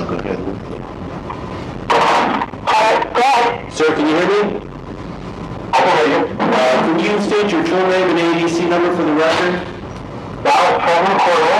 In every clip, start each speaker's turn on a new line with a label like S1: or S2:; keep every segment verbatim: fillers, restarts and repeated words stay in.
S1: go ahead.
S2: Sir, can you hear me? I can hear you. Uh, can you state your full name and A D C number for the record? Dallas Kevin Correa.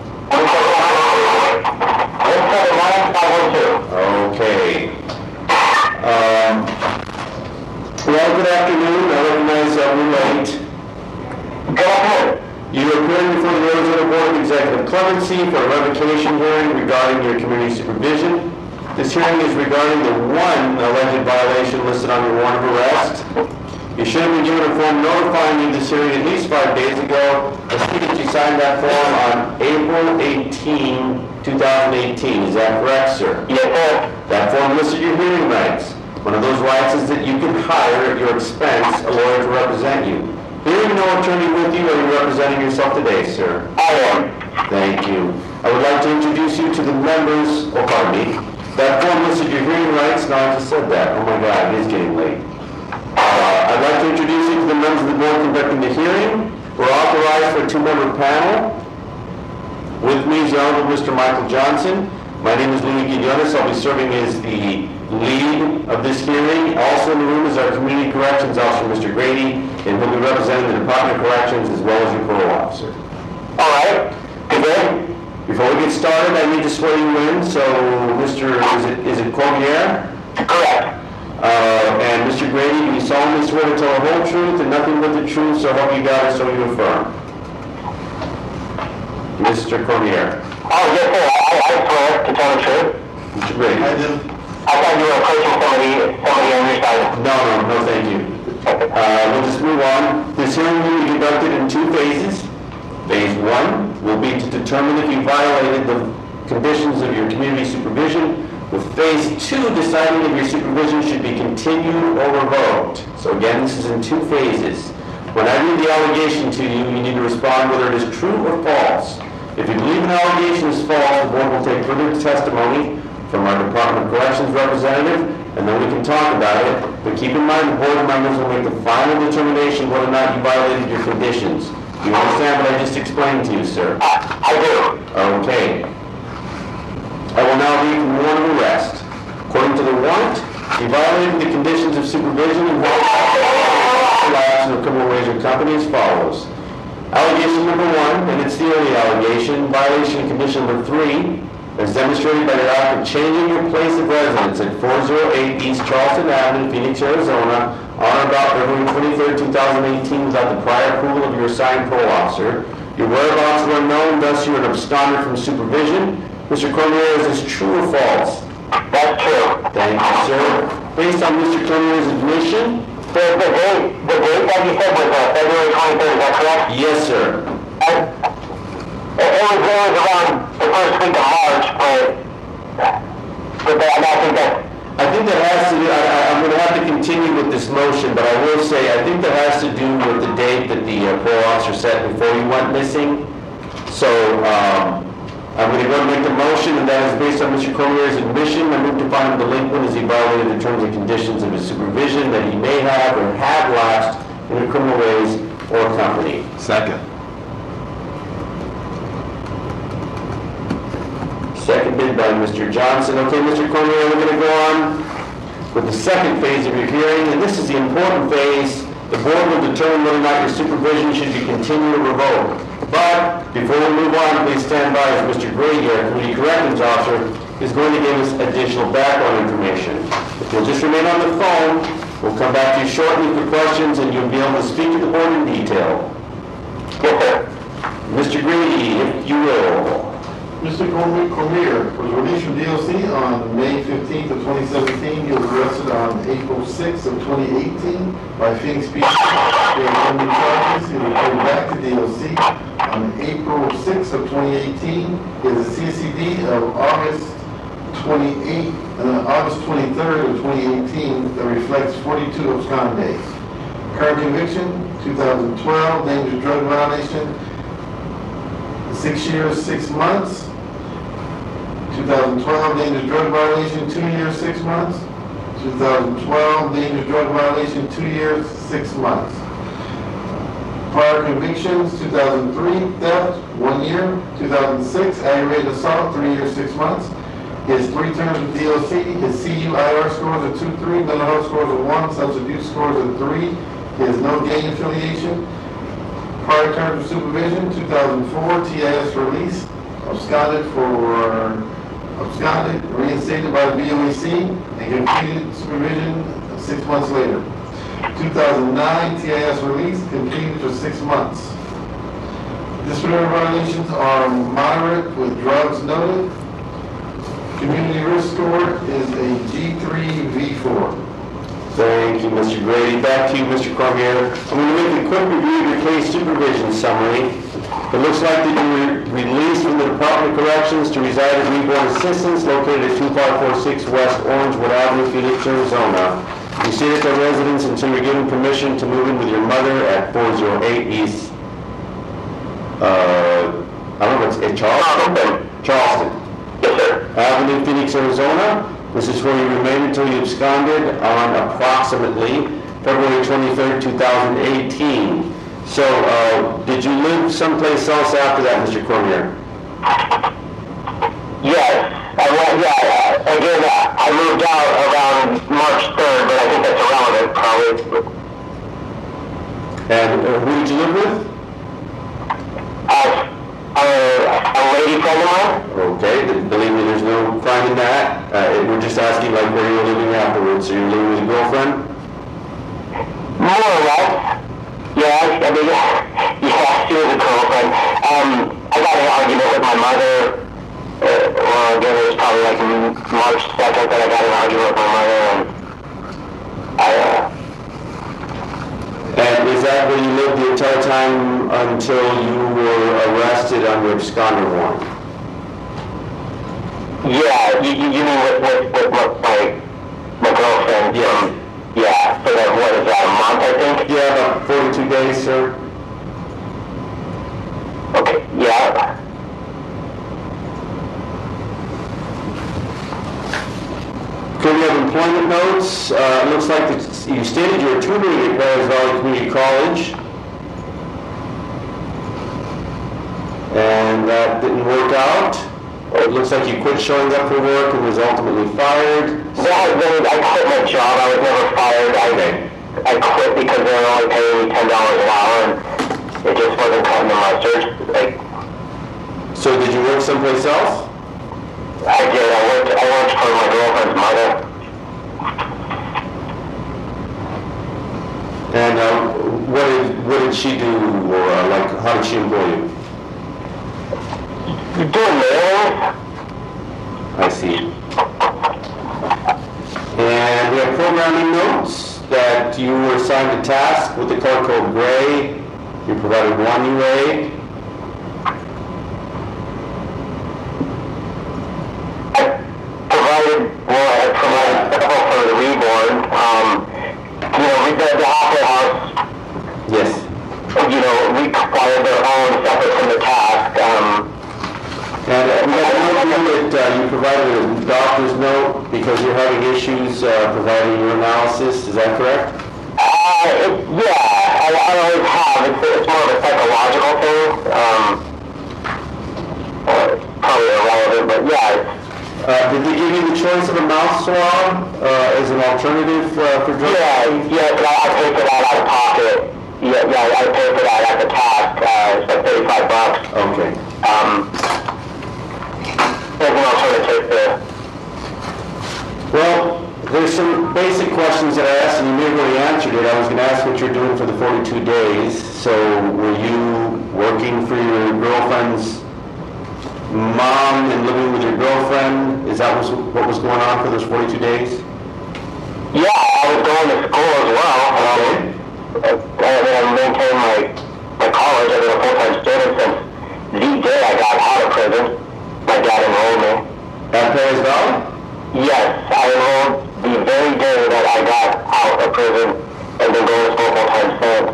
S2: one seven nine five one two. Okay. Um, well, good afternoon. I recognize that we're late. Good afternoon. You are appearing before the Arizona Board of Executive Clemency for a revocation hearing regarding your community supervision. This hearing is regarding the one alleged violation listed on your warrant of arrest. You should have been given a form notifying you of this hearing at least five days ago. I see that you signed that form on April eighteenth, two thousand eighteen. Is that correct, sir? Yes, sir. That form listed your hearing rights. One of those rights is that you can hire at your expense a lawyer to represent you. Hearing no attorney with you, are you representing yourself today, sir? I am. Thank you. I would like to introduce you to the members, oh, pardon me. That form listed your hearing rights. Now I just said that. Oh my God, it is getting late. Uh, I'd like to introduce you to the members of the board conducting the hearing. We're authorized for a two-member panel. With me is the Honorable Mister Michael Johnson. My name is Louis Quinones. I'll be serving as the lead of this hearing. Also in the room is our Community Corrections Officer, Mister Grady, and he'll be representing the Department of Corrections as well as your parole officer. All right. Good day. Before we get started, I need to swear you in. So, Mister Is it is it Cormier? Correct. Uh, and Mister Grady, do you solemnly swear to tell the whole truth and nothing but the truth, so help you God, so you affirm? Mister Cormier. Oh, yes, sir. I, I swear to tell the truth. Mister Grady. I do. I thought you were approaching somebody, somebody on your side. No, no, no, thank you. Uh, we'll just move on. This hearing will be conducted in two phases. Phase one will be to determine if you violated the conditions of your community supervision, with phase two deciding if your supervision should be continued or revoked. So again, this is in two phases. When I read the allegation to you, you need to respond whether it is true or false. If you believe an allegation is false, the board will take further testimony from our Department of Corrections representative, and then we can talk about it. But keep in mind, the board members will make the final determination whether or not you violated your conditions. Do you understand what I just explained to you, sir? Uh, I do. Okay. I will now read from the warrant of arrest. According to the warrant, you violated the conditions of supervision and collapse of criminal razor company as follows. Allegation number one, and it's the only allegation, violation of condition number three, as demonstrated by your act of changing your place of residence at four oh eight East Charleston Avenue, Phoenix, Arizona, on or about February twenty-third, two thousand eighteen, without the prior approval of your assigned parole officer. Your whereabouts were unknown, thus you are absconded from supervision. Mister Cormier, is this true or false? That's true. Thank you, sir. Based on Mister Cormier's admission, the, the date, the date that you said was uh, February twenty-third, is that correct? Yes, sir. I, it, it, was, it was around the first week of March, but, but I, I think that I think that has to do, I, I'm going to have to continue with this motion, but I will say, I think that has to do with the date that the uh, parole officer set before you went missing. So, um, I'm going to go and make the motion, and that is based on Mister Cormier's admission. I move to find him delinquent as he violated the terms and conditions of his supervision that he may have or have lapsed in a criminal ways or company.
S1: Second.
S2: Seconded by Mister Johnson. Okay, Mister Cormier, we're going to go on with the second phase of your hearing, and this is the important phase. The board will determine whether or not your supervision should be continued or revoked. But before we move on, please stand by as Mister Grady, our Community Corrections Officer, is going to give us additional background information. If you'll just remain on the phone, we'll come back to you shortly for questions, and you'll be able to speak to the board in detail. Yes, sir. Mister Grady, if you will.
S3: Mister Cormier was released from D O C on May fifteenth of twenty seventeen. He was arrested on April sixth of twenty eighteen by Phoenix P D. He had no new charges. He was reported back to D O C on April sixth of twenty eighteen. He has a C C D of August twenty-eighth, uh, August twenty-third of twenty eighteen that reflects forty-two abscond days. Current conviction, two thousand twelve, dangerous drug violation, six years, six months. two thousand twelve, dangerous drug violation, two years, six months. two thousand twelve, dangerous drug violation, two years, six months. Prior convictions, two thousand three, theft, one year. two thousand six, aggravated assault, three years, six months. He has three terms with D L C. His C U I R scores are two three, mental health scores are one, substance abuse scores are three. He has no gang affiliation. Prior terms of supervision, two thousand four, T I S release, absconded for absconded, reinstated by the B O E C, and completed supervision six months later. two thousand nine, T I S release, completed for six months. Disciplinary violations are moderate with drugs noted. Community risk score is a G three V four.
S2: Thank you, Mister Grady. Back to you, Mister Cormier. I'm going to make a quick review of your case supervision summary. It looks like that you were released from the Department of Corrections to reside at Reborn Assistance, located at two five four six West Orangewood Avenue, Phoenix, Arizona. You stayed at their residence until you're given permission to move in with your mother at four oh eight East, uh, I don't know if it's in Charleston? Charleston.
S1: Yes, sir.
S2: Avenue, Phoenix, Arizona. This is where you remain until you absconded on approximately February twenty-third, two thousand eighteen. So, uh, did you live someplace else after that, Mister Cormier?
S1: Yes. I went, yeah, again, I moved out around March third, but I think that's irrelevant, probably.
S2: And uh, who did you live with?
S1: Uh, a, a lady friend of mine.
S2: Okay, th- believe me, there's no crime in that. Uh, we're just asking, like, where you were living afterwards. So you were living with a girlfriend?
S1: More or less. Yeah, I mean, yeah, she was a girlfriend. Um, I got in an argument with my mother. Uh, well, again, it was probably like March second that I got in an argument with my mother, and I, uh...
S2: And is that where you lived the entire time until you were arrested on your absconder warrant?
S1: Yeah, you, you mean with, with, with my, my, my girlfriend?
S2: Yes.
S1: Um, yeah, so that, what is that, a month, I think?
S2: Yeah, about forty-two days, sir.
S1: Okay, yeah.
S2: Okay, we have employment notes. Uh, it looks like that you stated you were tutoring at Paris Valley Community College. And that didn't work out. It looks like you quit showing up for work and was ultimately fired.
S1: That has been, I quit my job. I was never fired. I, I quit because they were only paying me ten dollars an hour, and it just wasn't cutting the mustard. Like,
S2: so did you work someplace else?
S1: I did. I worked, I worked for my girlfriend's mother.
S2: And uh, what did what did she do, or uh, like how did she employ you?
S1: Doing mailings.
S2: I see. And we have programming notes that you were assigned a task with the color code gray. You provided one U A.
S1: Provided, well, I provided several for the Reborn. Um, you know, we did the Halfway House.
S2: Yes.
S1: You know, required their own separate from the task. Um,
S2: And uh, we have no that uh, you provided a doctor's note because you're having issues uh, providing your analysis. Is that correct?
S1: Uh, it, yeah, I, I always have. It's, it's more of a psychological thing. Um, uh, probably irrelevant, but yeah.
S2: Uh, did they give you the choice of a mouth swab uh, as an alternative uh, for drug
S1: Yeah, yeah, I, I pay for that out of pocket. Yeah, yeah, I pay for that at the task. Uh, it's like thirty-five bucks.
S2: Okay.
S1: Um, there's an alternative there.
S2: Well, there's some basic questions that I asked, and you may have already answered it. I was going to ask what you're doing for the forty-two days. So, were you working for your girlfriend's mom and living with your girlfriend? Is that was, what was going on for those forty-two days?
S1: Yeah, I was going to school as well. Um, I, I maintained my, my college. I've been a full-time student since the day I got out of prison. My dad enrolled me.
S2: At Paris Valley?
S1: Yes, I enrolled the very day that I got out of prison and been going to school full-time since.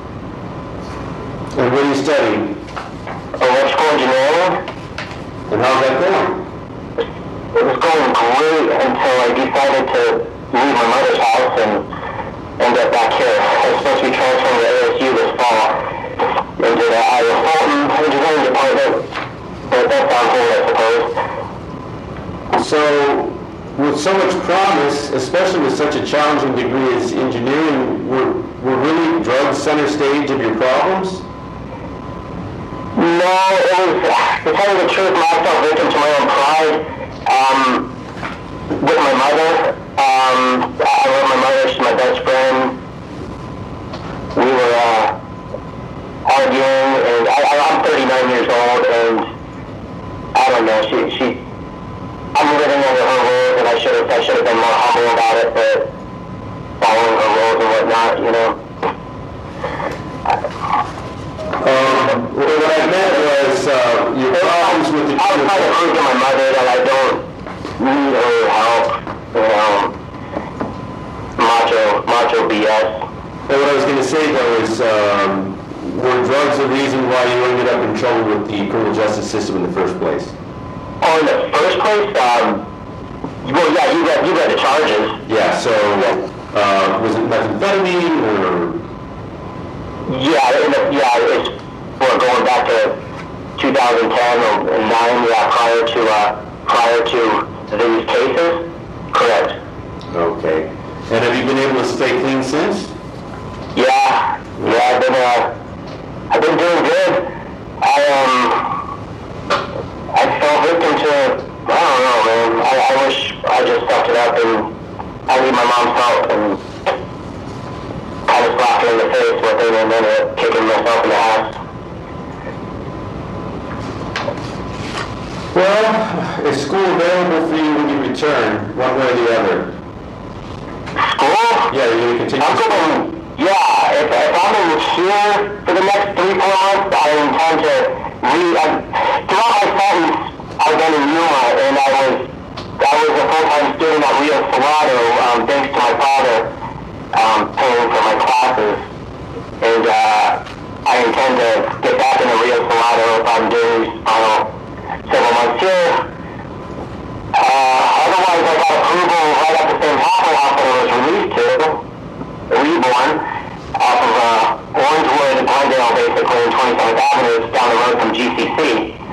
S2: And what are you studying?
S1: Electrical engineering.
S2: And how's that going?
S1: It was going great until I decided to leave my mother's house and end up back here. I was supposed to be transferring to A S U this fall into the Iowa Fulton engineering department. But that sounds good, I suppose.
S2: So, with so much promise, especially with such a challenging degree as engineering, were, were really drugs center stage of your problems?
S1: No, it was, to tell you the truth, I fell victim to my own pride. Um, with my mother, um, I love my mother, she's my best friend. We were uh, arguing, and I, I'm thirty-nine years old, and I don't know, she, she, I'm living under her rules, and I should have, I should have been more humble about it, but following her rules and whatnot, you know.
S2: Um, well, what I meant was uh, your problems with the...
S1: I was trying to prove to my mother that I don't need her help, you know, macho, macho B S.
S2: Well, what I was going to say, though, is um, were drugs the reason why you ended up in trouble with the criminal justice system in the first place?
S1: Oh, in the first place? Um, well, yeah, you read, you read the charges.
S2: Yeah, so uh, was it methamphetamine or...
S1: Yeah, in the, yeah, it's we're going back to two thousand ten or nine. Yeah, prior to uh, prior to these cases. Correct.
S2: Okay. And have you been able to stay clean since?
S1: Yeah, yeah, I've been uh, I've been doing good. I um, I fell victim to I don't know, man. I, I wish I just sucked it up and I need my mom's help and. I was slapped her in the face with it and then uh, kicking myself in the ass.
S2: Well, is school available for you when you return, one way or the other?
S1: School?
S2: Yeah, you're going to continue
S1: I'm going, yeah, if, if I'm in here for the next three, four months, I intend to read. Uh, throughout my sentence, I've been in Yuma, and I was, I was a full-time student at Rio Salado, um, thanks to my father. Um, paying for my classes, and uh, I intend to get back into Rio Salado if I'm doing these final several months here. Uh, otherwise, I got approval right at the same halfway house that I was released to, Reborn, off of uh, Orangewood, Glendale, basically, in twenty-seventh Avenue, down the road from G C C.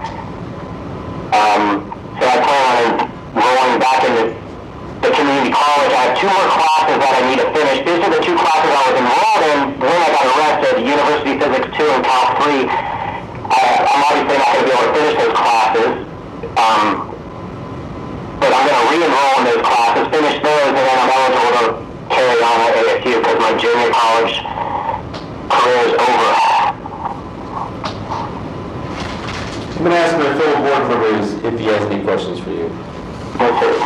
S1: Um, so I plan on rolling back into the community college. I have two more classes that I need to finish. These are the two classes I was enrolled in when I got arrested, University Physics two and Calc three. I, I'm obviously not going to be able to finish those classes, um, but I'm going to re-enroll in those classes, finish those, and then I'm eligible to carry on at A S U because my junior college career is over.
S2: I'm going to ask my fellow board members if he has any questions for you.
S1: Yes, sir.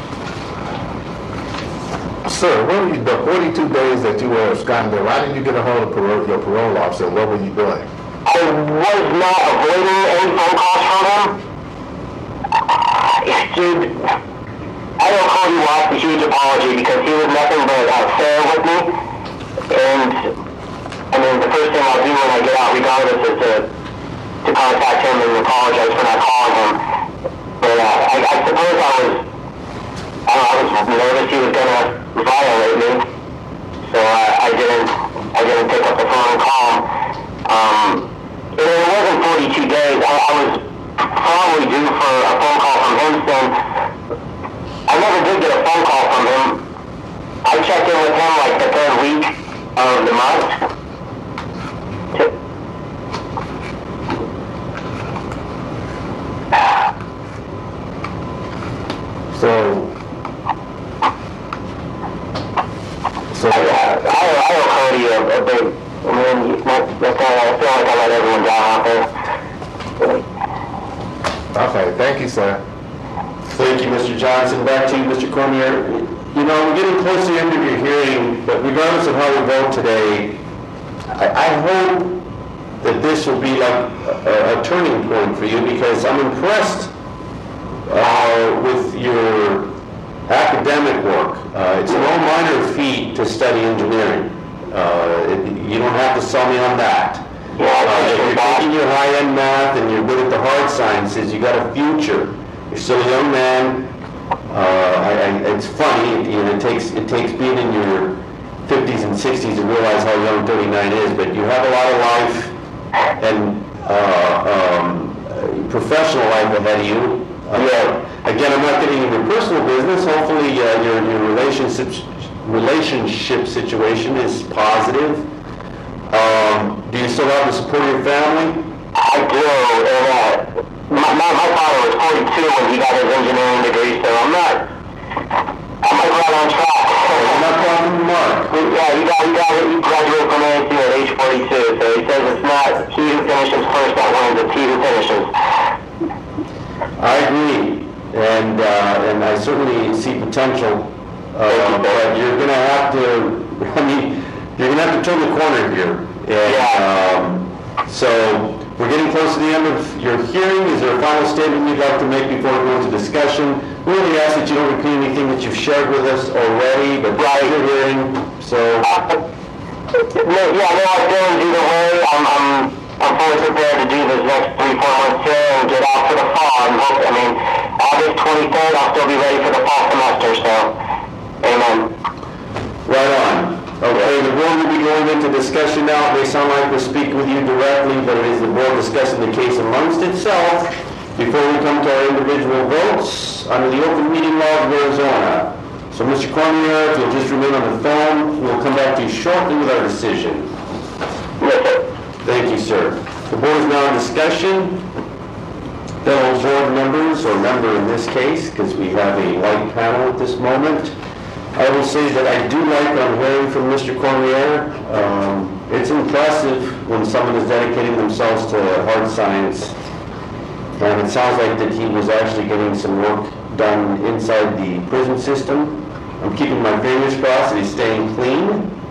S3: Sir, what were you, the forty-two days that you were absconded, why didn't you get a hold of parole, your parole officer? What were you doing?
S1: I was not avoiding any phone calls from him. Dude, I don't call you off a huge apology because he was nothing but uh, fair with me. And, I mean, the first thing I'll do when I get out, regardless, is to, to contact him and apologize for not calling him. But uh, I, I suppose I was, I, I was nervous he was going to violate me, so I, I didn't I didn't pick up the phone and call him. Um, it, it wasn't forty-two days. I, I was probably due for a phone call from him soon. I never did get a phone call from him. I checked in with him like the third week of the month.
S3: So, so
S1: I, I, I owe Cody a, a big, I mean, that's, that's all, I feel like I let everyone down out there.
S3: okay, thank you, sir.
S2: Thank you, Mister Johnson. Back to you, Mister Cormier. You know, we're getting close to the end of your hearing, but regardless of how we vote today, I, I hope that this will be like a, a turning point for you because I'm impressed uh, with your academic work. Uh, it's no minor feat to study engineering. Uh, it, you don't have to sell me on that. Uh, if you're taking your high-end math and you're good at the hard sciences, you got a future. You're still a young man. Uh, I, I, it's funny. It, you know, it takes it takes being in your fifties and sixties to realize how young thirty-nine is. But you have a lot of life and uh, um, professional life ahead of you. Uh,
S1: Yeah.
S2: Again, I'm not getting into your personal business. Hopefully uh, your, your relationship, relationship situation is positive. Um, do you still have the support of your family?
S1: I do, and uh, my, my, my father was forty-two when he got his engineering degree, so I'm not, I'm like right on track.
S2: I'm not talking to Mark.
S1: Yeah, he got, he got, he graduated from A S U at age forty-two, so he says it's not he who finishes first that wins, it's he who finishes.
S2: I agree, and uh, and I certainly see potential, uh, but you're going to have to, I mean, you're going to have to turn the corner here. And,
S1: yeah.
S2: Um, so we're getting close to the end of your hearing. Is there a final statement you'd like to make before we go into discussion? We really ask that you don't repeat anything that you've shared with us already, but right. You're hearing, so.
S1: Uh, no, yeah, no, I'm feeling either way. I'm, I'm, I'm fully prepared to do this next three, four months here and get out for the fall. I'm hoping, I mean, August twenty-third, I'll still be ready for the fall semester, so, amen.
S2: Right on. Okay, the board will be going into discussion now. It may sound like we're speaking with you directly, but it is the board discussing the case amongst itself before we come to our individual votes under the open meeting law of Arizona. So, Mister Cormier, if you'll just remain on the phone, we'll come back to you shortly with our decision.
S1: Yes, sir.
S2: Thank you, sir. The board is now in discussion. Fellow board members, or member in this case, because we have a white panel at this moment. I will say that I do like what I'm hearing from Mister Cormier. Um, it's impressive when someone is dedicating themselves to hard science. And it sounds like that he was actually getting some work done inside the prison system. I'm keeping my fingers crossed that he's staying clean.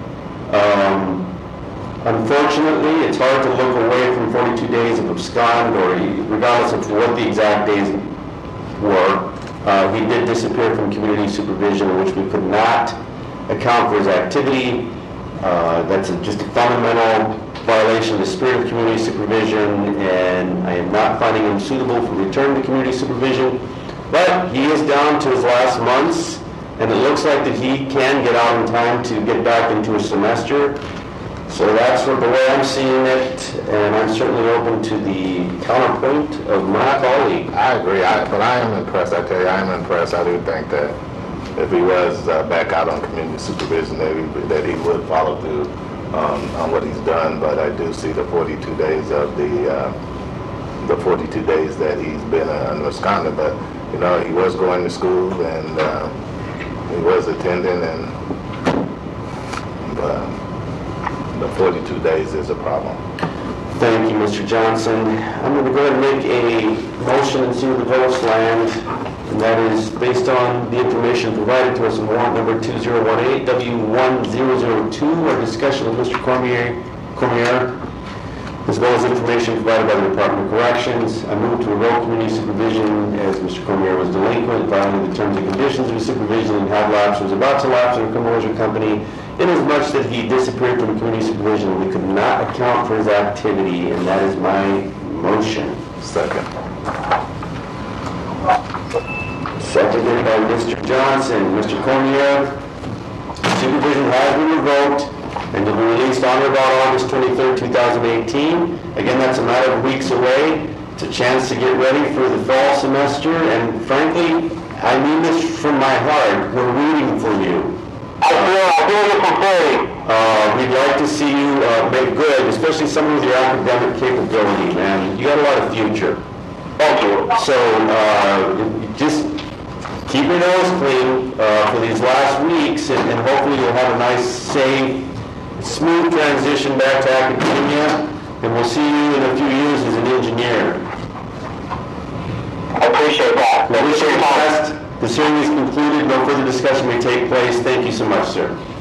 S2: Um, unfortunately, it's hard to look away from forty-two days of abscond, or regardless of what the exact days were. Uh, he did disappear from community supervision, in which we could not account for his activity. Uh, that's a, just a fundamental violation of the spirit of community supervision, and I am not finding him suitable for return to community supervision. But he is down to his last months, and it looks like that he can get out in time to get back into a semester. So that's the way I'm seeing it, and I'm certainly open to the counterpoint of my colleague.
S4: I agree, I, but I am impressed. I tell you, I am impressed. I do think that if he was uh, back out on community supervision, that he, that he would follow through um, on what he's done. But I do see the forty-two days of the uh, the forty-two days that he's been uh, an absconder. But you know, he was going to school and uh, he was attending, and but. The forty-two days is a problem.
S2: Thank you, Mister Johnson. I'm going to go ahead and make a motion and see where the votes land, and that is based on the information provided to us in warrant number two zero one eight W one zero zero two, our discussion with Mister Cormier, Cormier, as well as information provided by the Department of Corrections. I move to revoke community supervision as Mister Cormier was delinquent, violating the terms and conditions of his supervision, and had lapsed, was about to lapse in a criminal injury company, inasmuch that he disappeared from community supervision. We could not account for his activity, and that is my motion.
S4: Second.
S2: Seconded by Mister Johnson. Mister Cormier, supervision has been revoked and will be released on or about August twenty-third, two thousand eighteen. Again, that's a matter of weeks away. It's a chance to get ready for the fall semester, and frankly, I mean this from my heart. We're rooting for you.
S1: I feel, I feel your sincerity.
S2: Uh, we'd like to see you uh, make good, especially someone with your academic capability, man. You got a lot of future.
S1: Thank you.
S2: So uh, just keep your nose clean uh, for these last weeks, and, and hopefully you'll have a nice, safe, smooth transition back to academia, and we'll see you in a few years as an engineer.
S1: I appreciate that.
S2: I wish you the best. This hearing is concluded. No further discussion may take place. Thank you so much, sir.